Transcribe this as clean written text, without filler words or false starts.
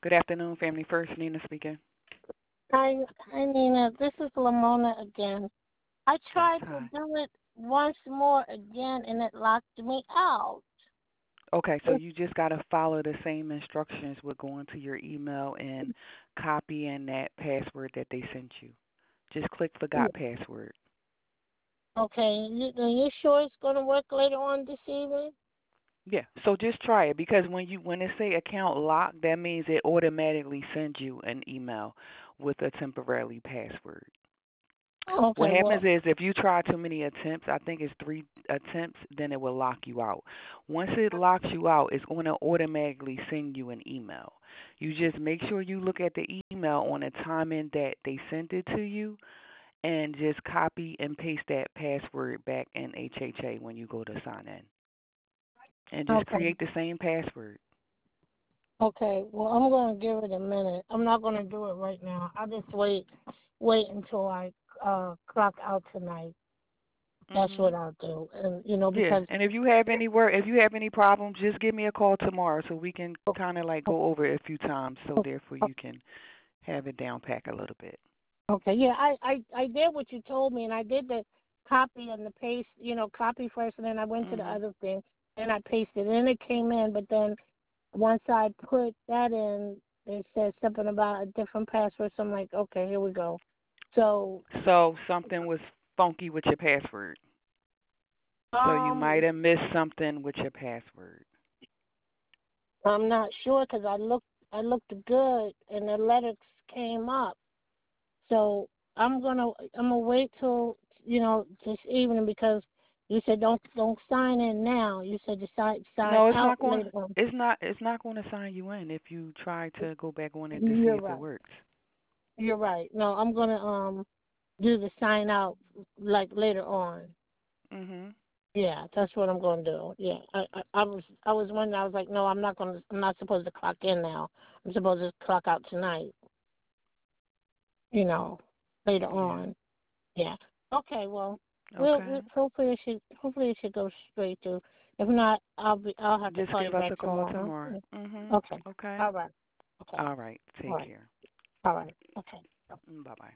Good afternoon, Family First. Nina speaking. Hi, Nina. This is Lamona again. I Yes, tried to hi. do it once more again, and it locked me out. Okay, so It's, you just got to follow the same instructions with going to your email and copying that password that they sent you. Just click forgot password. okay, are you sure it's going to work later on this evening? Yeah, so just try it because when it say account locked, that means it automatically sends you an email with a temporary password. What Okay, happens well, is if you try too many attempts, I think it's 3 attempts, then it will lock you out. Once it locks you out, it's going to automatically send you an email. You just make sure you look at the email on the timing that they sent it to you and just copy and paste that password back in HHA when you go to sign in. And just okay, create the same password. okay. Well, I'm going to give it a minute. I'm not going to do it right now. I'll just wait until I clock out tonight. That's what Mhm. I'll do. And Yeah, because and if you have any problems, just give me a call tomorrow so we can kind of like go over it a few times so therefore you can have it down pack a little bit. okay, yeah, I did what you told me, and I did the copy and the paste, copy first, and then I went to the Mhm. other thing, and I pasted, and then it came in, but then once I put that in, it said something about a different password, so I'm like, okay, here we go. So, So something was funky with your password. So you might um, have missed something with your password. I'm not sure because I looked good, and the letters came up, so I'm gonna wait till this evening because you said don't sign in now. You said to sign No, out later on. it's not going to sign you in if you try to go back on it to see You're if it right. works. You're right. No, I'm gonna do the sign out like later on. Mhm. Yeah, that's what I'm gonna do. Yeah, I was wondering. I was like, no, I'm not supposed to clock in now. I'm supposed to clock out tonight. You know, later Yeah. on. Yeah. Okay. Well, we'll Okay. hopefully it should go straight through. If not, I'll have to Just call you give us back a call tomorrow. tomorrow. Mhm. Okay. Okay. All right. Okay. All right. All Take right. care. All right. Okay. Bye bye.